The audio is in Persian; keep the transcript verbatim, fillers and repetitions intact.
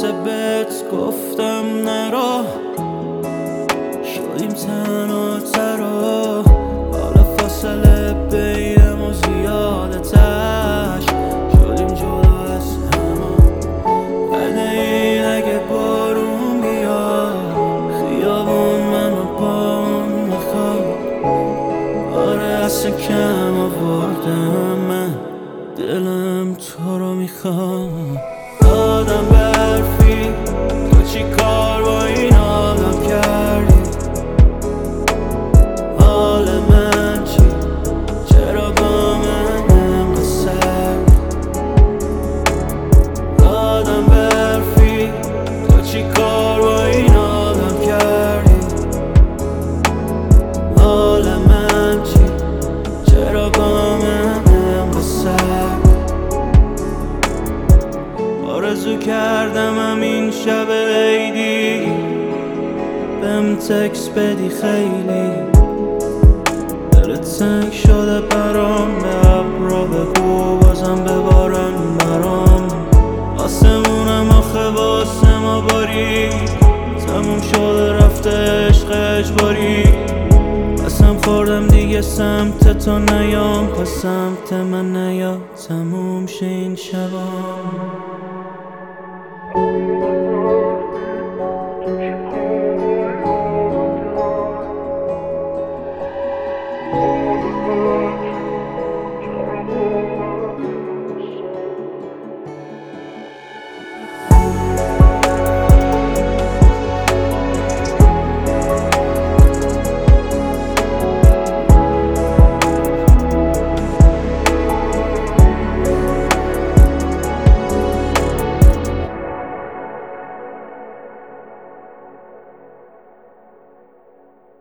خلاصه بهت گفتم نرو، شدیم تنها ترا، حالا فاصله بینم و زیادتش، شدیم جدا از همه. بده این اگه بارون بیاد خیابون منو با اون میخواد. آره اصلا کم آوردم من، دلم تو رو میخواد. آدم برفی تو چی کار با این آدم کردی؟ حال من چی؟ چرا با من انقدر سردی؟ آدم برفی تو چی کار با این آدم کردی؟ حال من چی؟ چرا با من انقدر سردی؟ آرزو کردم همین شب عیدی بهم تکس بدی، خیلی دلت تنگ شده برام، به ابرا بگو بازم ببارن برام. آسمونم آخه واسه ما باری، تموم شده رفته عشق اجباری. قسم خوردم دیگه سمت تو نیام، پس سمت من نیا، تموم شه این شبا.